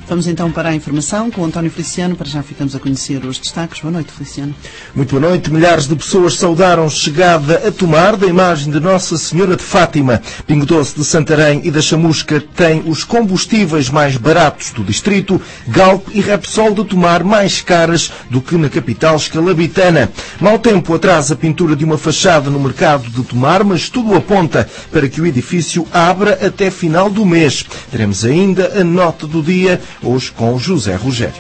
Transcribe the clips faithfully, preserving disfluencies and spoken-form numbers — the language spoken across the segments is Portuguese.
Vamos então para a informação com o António Feliciano. Para já ficamos a conhecer os destaques. Boa noite, Feliciano. Muito boa noite. Milhares de pessoas saudaram chegada a Tomar da imagem de Nossa Senhora de Fátima. Pingo Doce de Santarém e da Chamusca têm os combustíveis mais baratos do distrito. Galp e Repsol de Tomar mais caras do que na capital escalabitana. Mau tempo atrasa a pintura de uma fachada no mercado de Tomar, mas tudo aponta para que o edifício abra até final do mês. Teremos ainda a nota do dia, hoje com José Rogério.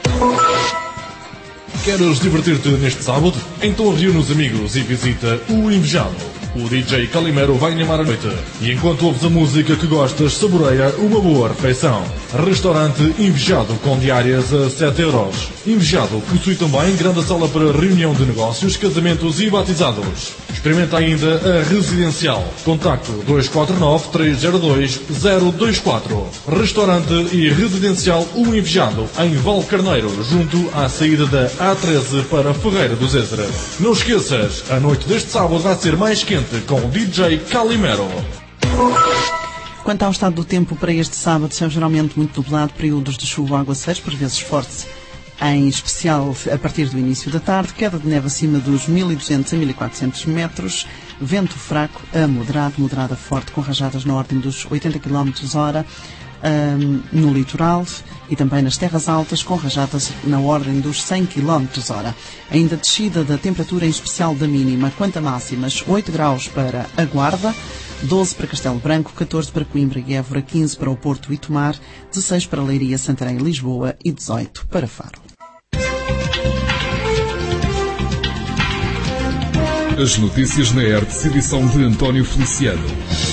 Queres divertir-te neste sábado? Então reúne os amigos e visita o Invejado. O D J Calimero vai animar a noite. E enquanto ouves a música que gostas, saboreia uma boa refeição. Restaurante Invejado com diárias a sete euros. Invejado possui também grande sala para reunião de negócios, casamentos e batizados. Experimenta ainda a residencial. Contacto dois quatro nove, três zero dois, zero dois quatro. Restaurante e residencial O Invejado, em Valcarneiro, junto à saída da A treze para Ferreira do Zezer. Não esqueças, a noite deste sábado vai ser mais quente com o D J Calimero. Quanto ao estado do tempo para este sábado, céu geralmente muito nublado, períodos de chuva ou aguaceiros, por vezes fortes, em especial a partir do início da tarde, queda de neve acima dos mil e duzentos a mil e quatrocentos metros, vento fraco a moderado, moderado a forte, com rajadas na ordem dos oitenta quilómetros por hora, um, no litoral e também nas terras altas, com rajadas na ordem dos cem quilómetros por hora. Ainda descida da temperatura, em especial da mínima. Quanto a máximas, oito graus para a Guarda, doze para Castelo Branco, catorze para Coimbra e Évora, quinze para o Porto e Tomar, dezesseis para Leiria, Santarém e Lisboa e dezoito para Faro. As notícias na R T S, edição de António Feliciano.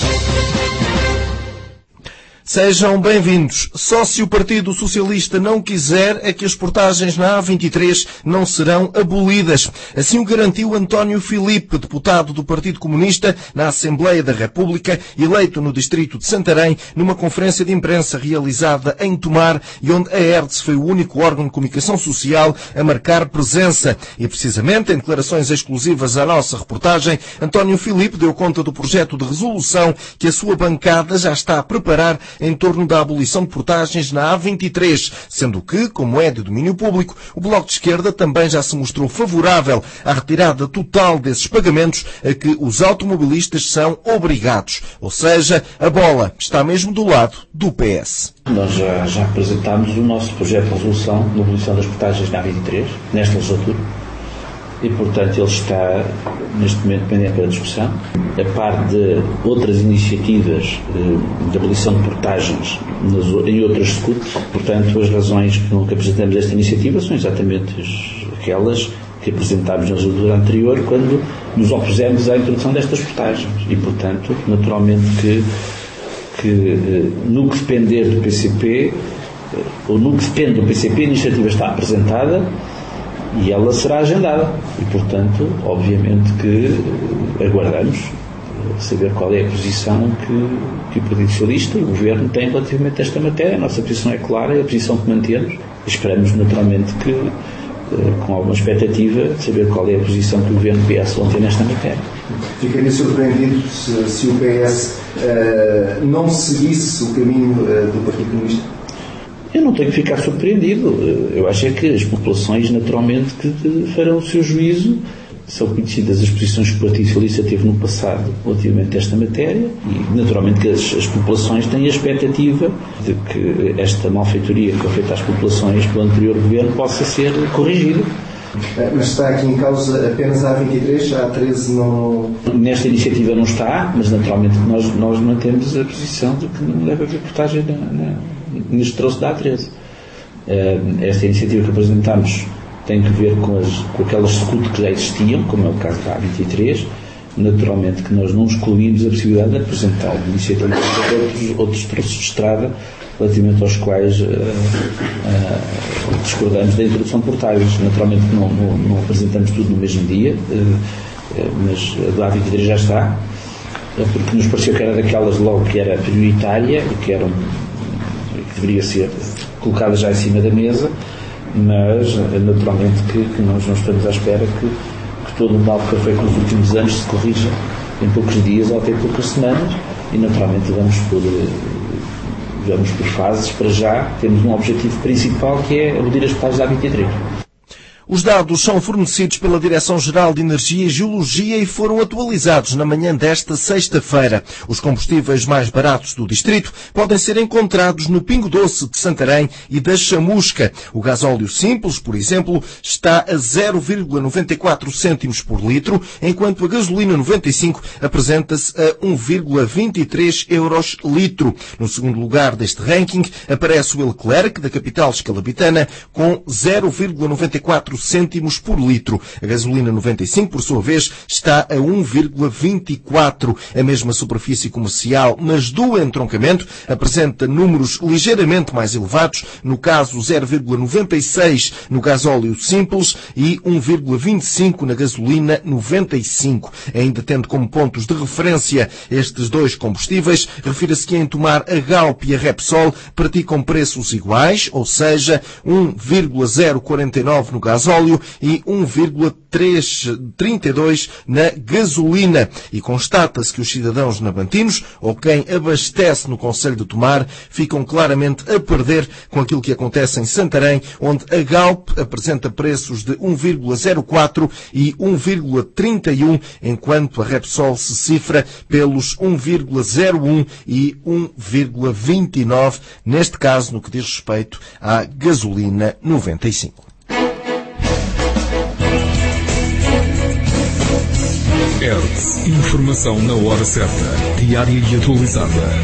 Sejam bem-vindos. Só se o Partido Socialista não quiser é que as portagens na A vinte e três não serão abolidas. Assim o garantiu António Filipe, deputado do Partido Comunista na Assembleia da República, eleito no distrito de Santarém, numa conferência de imprensa realizada em Tomar e onde a R T S foi o único órgão de comunicação social a marcar presença. E precisamente em declarações exclusivas à nossa reportagem, António Filipe deu conta do projeto de resolução que a sua bancada já está a preparar em torno da abolição de portagens na A vinte e três, sendo que, como é de domínio público, o Bloco de Esquerda também já se mostrou favorável à retirada total desses pagamentos a que os automobilistas são obrigados. Ou seja, a bola está mesmo do lado do P S. Nós já, já apresentámos o nosso projeto de resolução de abolição das portagens na A vinte e três, nesta legislatura, e, portanto, ele está, neste momento, pendente para discussão. A par de outras iniciativas de, de abolição de portagens nas, em outras S C U Ts, portanto, as razões que nunca apresentamos esta iniciativa são exatamente aquelas que apresentámos na legislatura anterior, quando nos opusemos à introdução destas portagens. E, portanto, naturalmente que, que no que depender do P C P, ou no que depende do P C P, a iniciativa está apresentada e ela será agendada. E, portanto, obviamente que aguardamos saber qual é a posição que, que o Partido Socialista e o Governo têm relativamente a esta matéria. A nossa posição é clara, é a posição que mantemos. Esperamos, naturalmente, que, com alguma expectativa, saber qual é a posição que o Governo P S tem nesta matéria. Ficaria surpreendido se, se o P S uh, não seguisse o caminho uh, do Partido Comunista? Eu não tenho que ficar surpreendido. Eu acho é que as populações, naturalmente, que farão o seu juízo. São conhecidas as posições que o Partido Socialista teve no passado relativamente a esta matéria e, naturalmente, que as, as populações têm a expectativa de que esta malfeitoria que foi feita às populações pelo anterior governo possa ser corrigida. Mas está aqui em causa apenas a A vinte e três, a A treze não... Nesta iniciativa não está, mas, naturalmente, nós, nós mantemos a posição de que não deve haver portagem na, na, neste troço da A treze. Esta iniciativa que apresentámos tem que ver com, as, com aquelas S C U T que já existiam, como é o caso da A vinte e três. Naturalmente que nós não excluímos a possibilidade de apresentar iniciativas de outros, outros troços de estrada relativamente aos quais uh, uh, discordamos da introdução de portagens. Naturalmente que não, não, não apresentamos tudo no mesmo dia, uh, uh, mas a da A vinte e três já está, uh, porque nos pareceu que era daquelas logo que era prioritária e que, eram, que deveria ser colocada já em cima da mesa, mas naturalmente que, que nós não estamos à espera que, que todo o mal que foi feito nos últimos anos se corrija em poucos dias ou até poucas semanas, e naturalmente vamos por vamos por fases. Para já temos um objetivo principal, que é abolir as portagens da A vinte e três. Os dados são fornecidos pela Direção-Geral de Energia e Geologia e foram atualizados na manhã desta sexta-feira. Os combustíveis mais baratos do distrito podem ser encontrados no Pingo Doce de Santarém e da Chamusca. O gasóleo simples, por exemplo, está a zero vírgula noventa e quatro cêntimos por litro, enquanto a gasolina noventa e cinco apresenta-se a um vírgula vinte e três euros litro. No segundo lugar deste ranking aparece o Leclerc, da capital escalabitana, com zero vírgula noventa e quatro cêntimos por litro. A gasolina noventa e cinco, por sua vez, está a um vírgula vinte e quatro. A mesma superfície comercial, mas do entroncamento, apresenta números ligeiramente mais elevados, no caso zero vírgula noventa e seis no gasóleo simples e um vírgula vinte e cinco na gasolina noventa e cinco. Ainda tendo como pontos de referência estes dois combustíveis, refira-se que em Tomar a Galp e a Repsol praticam preços iguais, ou seja, um vírgula zero quarenta e nove no gasóleo e um vírgula trinta e dois na gasolina. E constata-se que os cidadãos nabantinos, ou quem abastece no concelho de Tomar, ficam claramente a perder com aquilo que acontece em Santarém, onde a Galp apresenta preços de um vírgula zero quatro e um vírgula trinta e um, enquanto a Repsol se cifra pelos um vírgula zero um e um vírgula vinte e nove, neste caso no que diz respeito à gasolina noventa e cinco. Hertz. Informação na hora certa. Diária e atualizada.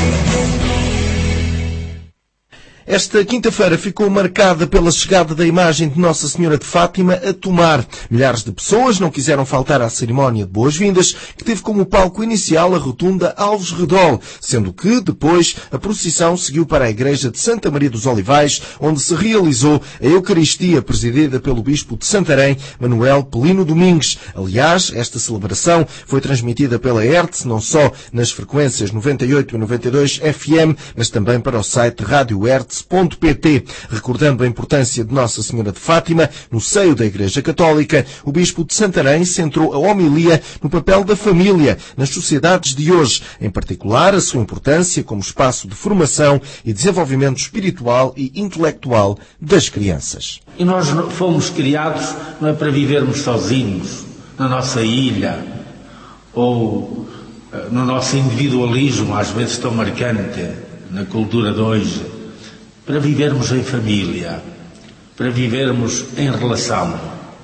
Esta quinta-feira ficou marcada pela chegada da imagem de Nossa Senhora de Fátima a Tomar. Milhares de pessoas não quiseram faltar à cerimónia de boas-vindas, que teve como palco inicial a rotunda Alves Redol, sendo que, depois, a procissão seguiu para a igreja de Santa Maria dos Olivais, onde se realizou a Eucaristia presidida pelo Bispo de Santarém, Manuel Pelino Domingues. Aliás, esta celebração foi transmitida pela Hertz, não só nas frequências noventa e oito e noventa e dois F M, mas também para o site Rádio Hertz. .pt. Recordando a importância de Nossa Senhora de Fátima no seio da Igreja Católica, o Bispo de Santarém centrou a homilia no papel da família nas sociedades de hoje, em particular a sua importância como espaço de formação e desenvolvimento espiritual e intelectual das crianças. E nós fomos criados não é para vivermos sozinhos, na nossa ilha, ou no nosso individualismo, às vezes tão marcante, na cultura de hoje, para vivermos em família, para vivermos em relação.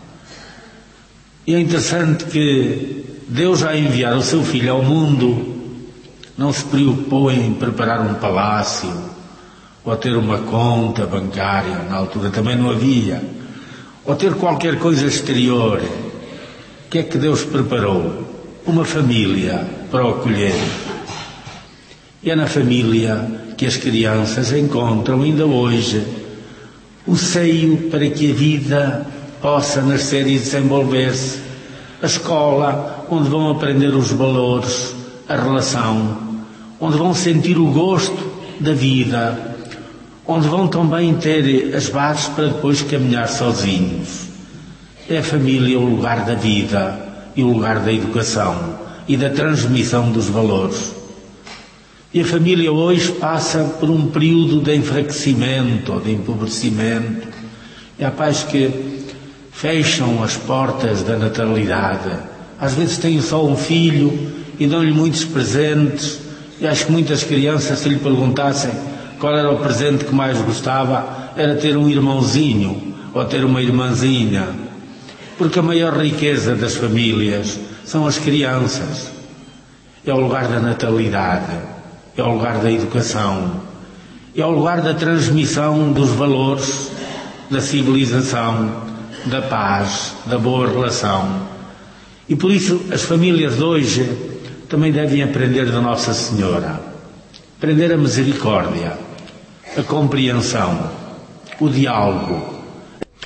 E é interessante que Deus, ao enviar o seu Filho ao mundo, não se preocupou em preparar um palácio ou ter uma conta bancária, na altura também não havia, ou ter qualquer coisa exterior. O que é que Deus preparou? Uma família para o acolher. E é na família que as crianças encontram ainda hoje o seio para que a vida possa nascer e desenvolver-se. A escola, onde vão aprender os valores, a relação, onde vão sentir o gosto da vida, onde vão também ter as bases para depois caminhar sozinhos. É a família o lugar da vida e o lugar da educação e da transmissão dos valores. E a família hoje passa por um período de enfraquecimento ou de empobrecimento. E há pais que fecham as portas da natalidade. Às vezes têm só um filho e dão-lhe muitos presentes. E acho que muitas crianças, se lhe perguntassem qual era o presente que mais gostava, era ter um irmãozinho ou ter uma irmãzinha. Porque a maior riqueza das famílias são as crianças. É o lugar da natalidade. É o lugar da educação, é o lugar da transmissão dos valores, da civilização, da paz, da boa relação. E por isso as famílias de hoje também devem aprender da Nossa Senhora, aprender a misericórdia, a compreensão, o diálogo.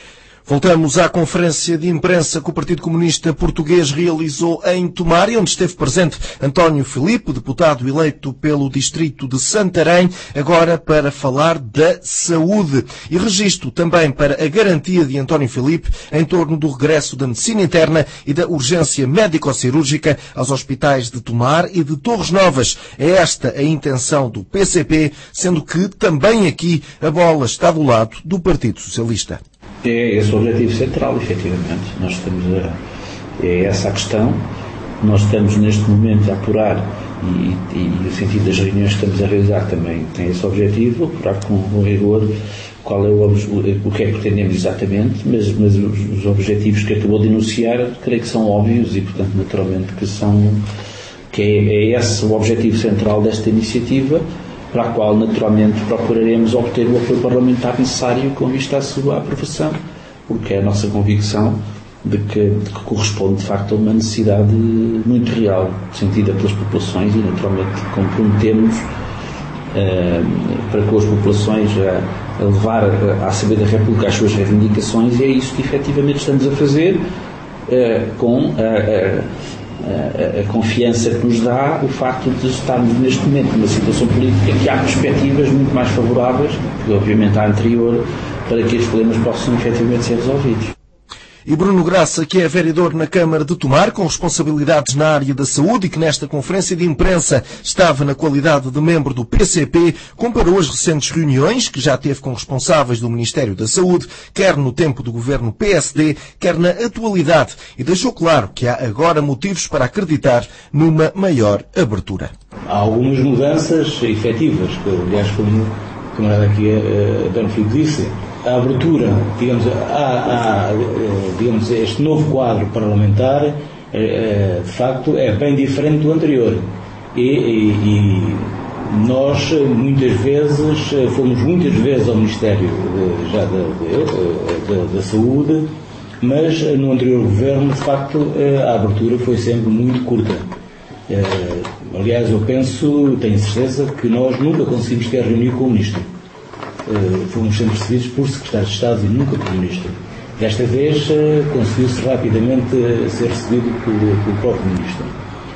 Voltamos à conferência de imprensa que o Partido Comunista Português realizou em Tomar, onde esteve presente António Filipe, deputado eleito pelo distrito de Santarém, agora para falar da saúde. E registro também para a garantia de António Filipe em torno do regresso da medicina interna e da urgência médico-cirúrgica aos hospitais de Tomar e de Torres Novas. É esta a intenção do P C P, sendo que também aqui a bola está do lado do Partido Socialista. É esse o objetivo central, efetivamente. Nós estamos a, é essa a questão. Nós estamos neste momento a apurar, e, e, e o sentido das reuniões que estamos a realizar também tem esse objetivo, apurar com, com rigor qual é o, o que é que pretendemos exatamente, mas, mas os, os objetivos que acabou de enunciar, creio que são óbvios e, portanto, naturalmente que são, que é, é esse o objetivo central desta iniciativa, para a qual, naturalmente, procuraremos obter o apoio parlamentar necessário com vista à sua aprovação, porque é a nossa convicção de que, de que corresponde, de facto, a uma necessidade muito real, sentida pelas populações, e, naturalmente, comprometemos uh, para com as populações a, a levar à Assembleia da República as suas reivindicações, e é isso que, efetivamente, estamos a fazer uh, com a... a A, a confiança que nos dá o facto de estarmos neste momento numa situação política que há perspectivas muito mais favoráveis, que obviamente à anterior, para que estes problemas possam efetivamente ser resolvidos. E Bruno Graça, que é vereador na Câmara de Tomar, com responsabilidades na área da saúde e que nesta conferência de imprensa estava na qualidade de membro do P C P, comparou as recentes reuniões que já teve com responsáveis do Ministério da Saúde, quer no tempo do governo P S D, quer na atualidade, e deixou claro que há agora motivos para acreditar numa maior abertura. Há algumas mudanças efetivas, que aliás como o camarada aqui António Filipe disse. A abertura, digamos, a, a, digamos, este novo quadro parlamentar, de facto, é bem diferente do anterior. E, e, e nós, muitas vezes, fomos muitas vezes ao Ministério já da, da, da Saúde, mas no anterior governo, de facto, a abertura foi sempre muito curta. Aliás, eu penso, tenho certeza, que nós nunca conseguimos ter reunir com o Ministro. Uh, fomos sempre recebidos por secretários de Estado e nunca por ministro. Desta vez uh, conseguiu-se rapidamente uh, ser recebido pelo, pelo próprio ministro.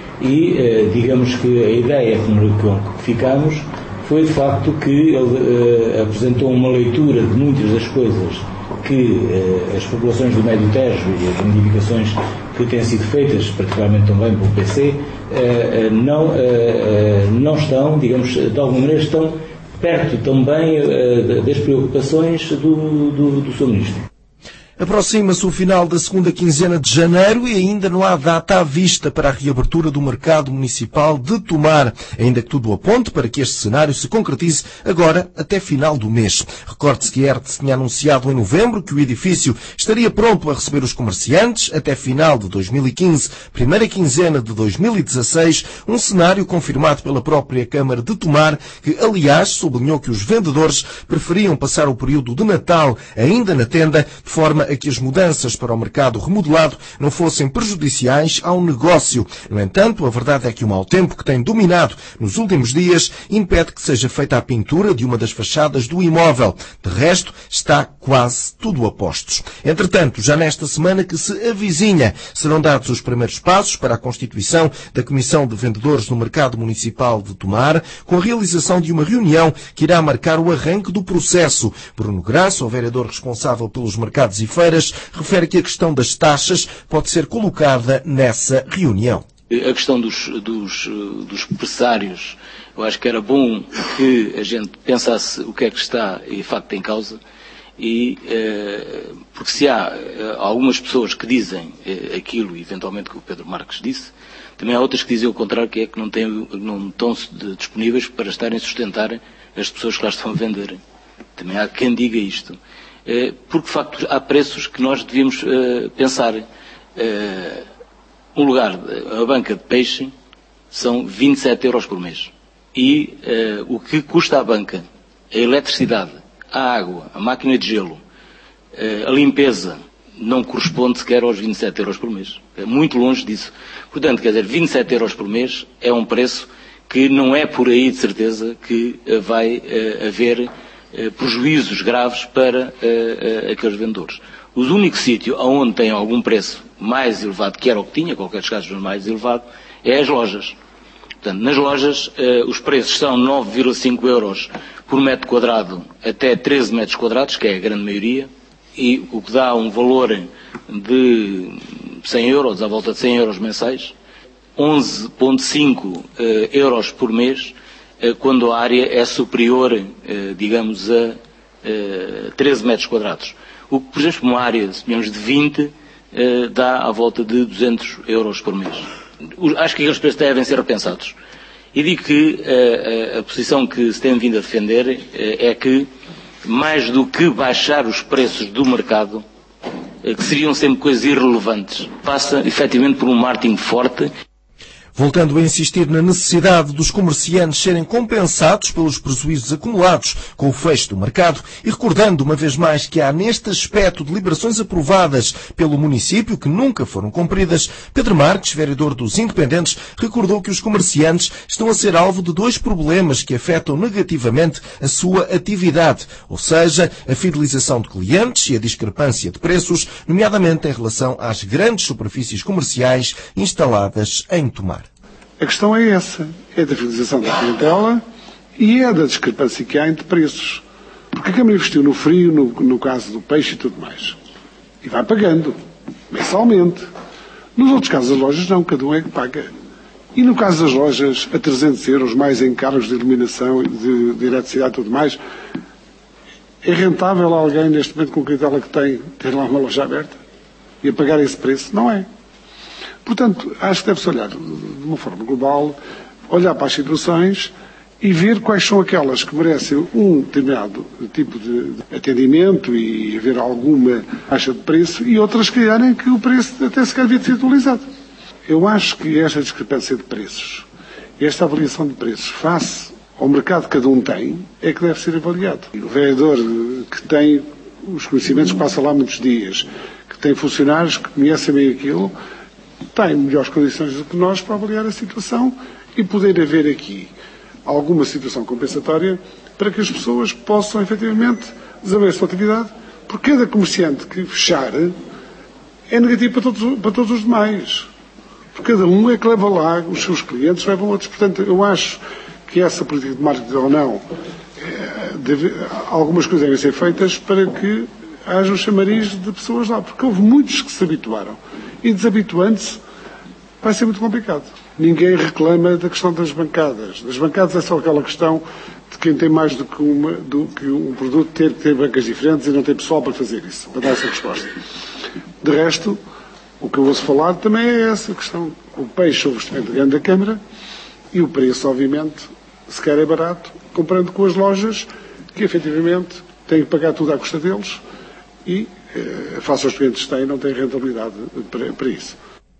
E uh, digamos que a ideia com que ficamos foi de facto que ele uh, apresentou uma leitura de muitas das coisas que uh, as populações do Médio Tejo e as reivindicações que têm sido feitas, particularmente também pelo P C, uh, uh, não, uh, uh, não estão, digamos, de alguma maneira estão perto também uh, das preocupações do, do, do seu Ministro. Aproxima-se o final da segunda quinzena de janeiro e ainda não há data à vista para a reabertura do mercado municipal de Tomar, ainda que tudo aponte para que este cenário se concretize agora até final do mês. Recorde-se que a Hertz tinha anunciado em novembro que o edifício estaria pronto a receber os comerciantes até final de dois mil e quinze, primeira quinzena de dois mil e dezasseis, um cenário confirmado pela própria Câmara de Tomar, que aliás sublinhou que os vendedores preferiam passar o período de Natal ainda na tenda, de forma a que as mudanças para o mercado remodelado não fossem prejudiciais ao negócio. No entanto, a verdade é que o mau tempo que tem dominado nos últimos dias impede que seja feita a pintura de uma das fachadas do imóvel. De resto, está quase tudo a postos. Entretanto, já nesta semana que se avizinha, serão dados os primeiros passos para a constituição da Comissão de Vendedores no Mercado Municipal de Tomar, com a realização de uma reunião que irá marcar o arranque do processo. Bruno Graça, o vereador responsável pelos mercados e feiras, refere que a questão das taxas pode ser colocada nessa reunião. A questão dos, dos, dos pressários, eu acho que era bom que a gente pensasse o que é que está de facto em causa, e, eh, porque se há eh, algumas pessoas que dizem eh, aquilo, eventualmente, que o Pedro Marques disse, também há outras que dizem o contrário, que é que não, têm, não estão disponíveis para estarem a sustentar as pessoas que lá estão a vender. Também há quem diga isto. Porque, de facto, há preços que nós devíamos uh, pensar. Uh, um lugar, a banca de peixe, são vinte e sete euros por mês. E uh, o que custa a banca, a eletricidade, a água, a máquina de gelo, uh, a limpeza, não corresponde sequer aos vinte e sete euros por mês. É muito longe disso. Portanto, quer dizer, vinte e sete euros por mês é um preço que não é por aí, de certeza, que uh, vai uh, haver prejuízos graves para uh, uh, aqueles vendedores. O único sítio onde tem algum preço mais elevado, que era o que tinha, qualquer dos casos mais elevado, é as lojas. Portanto, nas lojas, eh, os preços são nove vírgula cinco euros por metro quadrado até treze metros quadrados, que é a grande maioria, e o que dá um valor de cem euros, à volta de cem euros mensais, onze vírgula cinco eh, euros por mês, eh, quando a área é superior, eh, digamos, a eh, treze metros quadrados. O que, por exemplo, uma área, digamos, de vinte, eh, dá à volta de duzentos euros por mês. Acho que aqueles preços devem ser repensados. E digo que eh, a, a posição que se tem vindo a defender eh, é que, mais do que baixar os preços do mercado, eh, que seriam sempre coisas irrelevantes, passa efetivamente por um marketing forte. Voltando a insistir na necessidade dos comerciantes serem compensados pelos prejuízos acumulados com o fecho do mercado e recordando uma vez mais que há neste aspecto deliberações aprovadas pelo município que nunca foram cumpridas, Pedro Marques, vereador dos Independentes, recordou que os comerciantes estão a ser alvo de dois problemas que afetam negativamente a sua atividade, ou seja, a fidelização de clientes e a discrepância de preços, nomeadamente em relação às grandes superfícies comerciais instaladas em Tomar. A questão é essa, é da fidelização da clientela e é da discrepância que há entre preços. Porque a Câmara investiu no frio, no, no caso do peixe e tudo mais. E vai pagando, mensalmente. Nos outros casos das lojas não, cada um é que paga. E no caso das lojas, a trezentos euros, mais encargos de iluminação, de, de eletricidade e tudo mais, é rentável alguém, neste momento, com a clientela que tem, ter lá uma loja aberta? E a pagar esse preço? Não é. Portanto, acho que deve-se olhar de uma forma global, olhar para as situações e ver quais são aquelas que merecem um determinado tipo de atendimento e haver alguma baixa de preço e outras que querem que o preço até se devia ser atualizado. Eu acho que esta discrepância de preços, esta avaliação de preços face ao mercado que cada um tem, é que deve ser avaliado. O vereador que tem os conhecimentos, que passa lá muitos dias, que tem funcionários que conhecem bem aquilo, tem melhores condições do que nós para avaliar a situação e poder haver aqui alguma situação compensatória para que as pessoas possam efetivamente desenvolver a sua atividade, porque cada comerciante que fechar é negativo para todos, para todos os demais. Porque cada um é que leva lá os seus clientes, levam outros. Portanto, eu acho que essa política de marketing ou não, deve, algumas coisas devem ser feitas para que haja um chamariz de pessoas lá, porque houve muitos que se habituaram. E desabituando-se vai ser muito complicado. Ninguém reclama da questão das bancadas. Das bancadas é só aquela questão de quem tem mais do que, uma, do que um produto ter que ter bancas diferentes e não tem pessoal para fazer isso, para dar essa resposta. De resto, o que eu ouço falar também é essa questão. O peixe é o investimento grande da Câmara e o preço, obviamente, se quer é barato, comparando com as lojas que efetivamente têm que pagar tudo à custa deles e face aos clientes que têm, não tem rentabilidade para, para isso.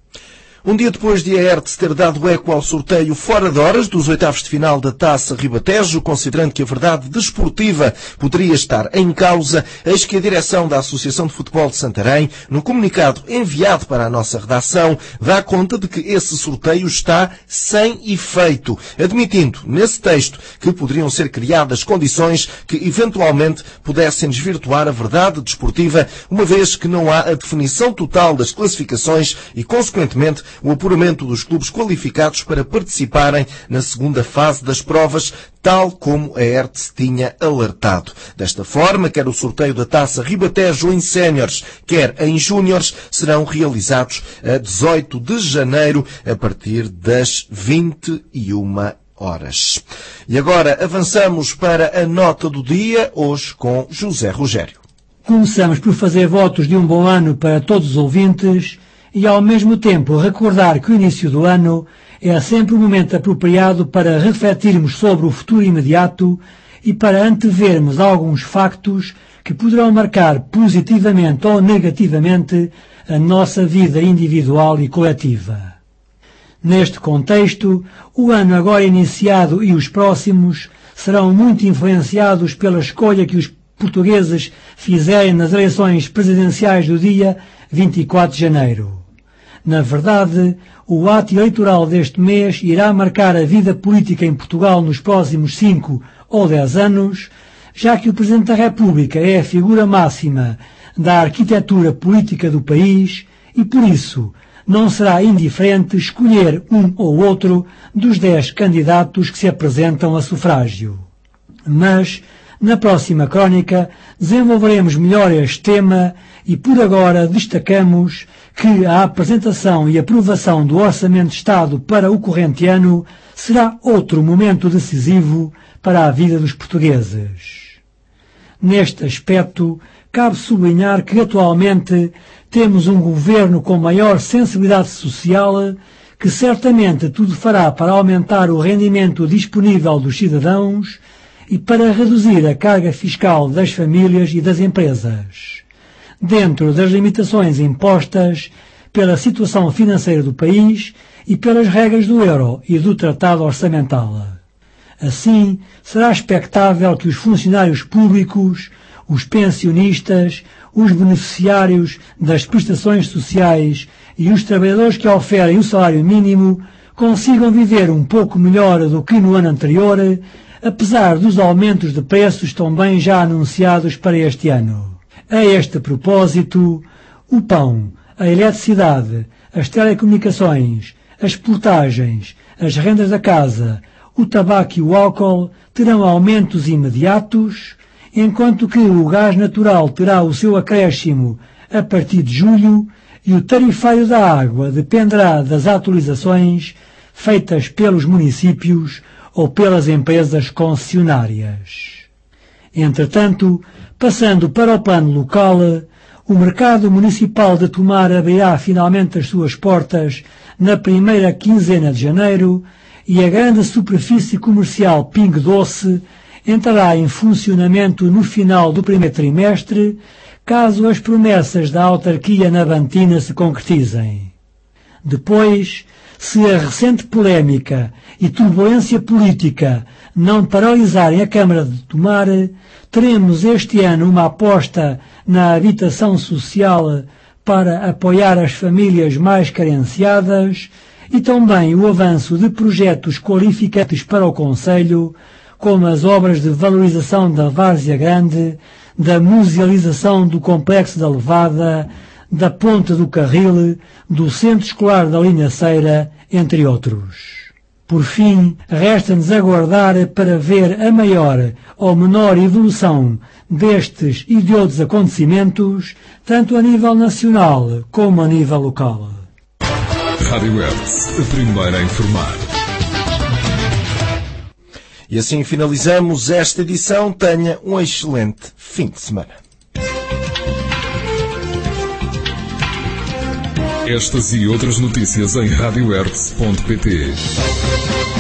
Um dia depois de a Hertz ter dado eco ao sorteio fora de horas dos oitavos de final da Taça Ribatejo, considerando que a verdade desportiva poderia estar em causa, eis que a direção da Associação de Futebol de Santarém, no comunicado enviado para a nossa redação, dá conta de que esse sorteio está sem efeito, admitindo nesse texto que poderiam ser criadas condições que eventualmente pudessem desvirtuar a verdade desportiva, uma vez que não há a definição total das classificações e, consequentemente, o apuramento dos clubes qualificados para participarem na segunda fase das provas, tal como a Hertz tinha alertado. Desta forma, quer o sorteio da Taça Ribatejo em séniores, quer em júniores, serão realizados a dezoito de janeiro, a partir das vinte e uma horas. E agora avançamos para a nota do dia, hoje com José Rogério. Começamos por fazer votos de um bom ano para todos os ouvintes e, ao mesmo tempo, recordar que o início do ano é sempre um momento apropriado para refletirmos sobre o futuro imediato e para antevermos alguns factos que poderão marcar positivamente ou negativamente a nossa vida individual e coletiva. Neste contexto, o ano agora iniciado e os próximos serão muito influenciados pela escolha que os portugueses fizerem nas eleições presidenciais do dia vinte e quatro de janeiro. Na verdade, o ato eleitoral deste mês irá marcar a vida política em Portugal nos próximos cinco ou dez anos, já que o Presidente da República é a figura máxima da arquitetura política do país e, por isso, não será indiferente escolher um ou outro dos dez candidatos que se apresentam a sufrágio. Mas, na próxima crónica, desenvolveremos melhor este tema e, por agora, destacamos que a apresentação e aprovação do Orçamento de Estado para o corrente ano será outro momento decisivo para a vida dos portugueses. Neste aspecto, cabe sublinhar que atualmente temos um governo com maior sensibilidade social que certamente tudo fará para aumentar o rendimento disponível dos cidadãos e para reduzir a carga fiscal das famílias e das empresas, dentro das limitações impostas pela situação financeira do país e pelas regras do euro e do tratado orçamental. Assim, será expectável que os funcionários públicos, os pensionistas, os beneficiários das prestações sociais e os trabalhadores que oferem o salário mínimo consigam viver um pouco melhor do que no ano anterior, apesar dos aumentos de preços também já anunciados para este ano. A este propósito, o pão, a eletricidade, as telecomunicações, as portagens, as rendas da casa, o tabaco e o álcool terão aumentos imediatos, enquanto que o gás natural terá o seu acréscimo a partir de julho e o tarifário da água dependerá das atualizações feitas pelos municípios ou pelas empresas concessionárias. Entretanto, passando para o plano local, o mercado municipal de Tomar abrirá finalmente as suas portas na primeira quinzena de janeiro e a grande superfície comercial Pingo Doce entrará em funcionamento no final do primeiro trimestre, caso as promessas da autarquia navantina se concretizem. Depois, se a recente polémica e turbulência política não paralisarem a Câmara de Tomar, teremos este ano uma aposta na habitação social para apoiar as famílias mais carenciadas e também o avanço de projetos qualificantes para o Concelho, como as obras de valorização da Várzea Grande, da musealização do Complexo da Levada, da Ponte do Carril, do Centro Escolar da Linhaceira, entre outros. Por fim, resta-nos aguardar para ver a maior ou menor evolução destes e de outros acontecimentos, tanto a nível nacional como a nível local. Rádio Hertz, a primeira a informar. E assim finalizamos esta edição. Tenha um excelente fim de semana. Estas e outras notícias em rádio hertz ponto pt.